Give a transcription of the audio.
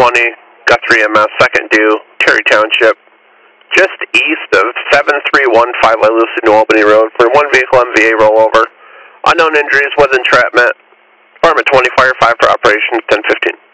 20, Guthrie MS, second due, Terry Township, just east of 7315 Lucy, New Albany Road for one vehicle MVA rollover. Unknown injuries with entrapment. Department 20, Fire 5 for operations 1015.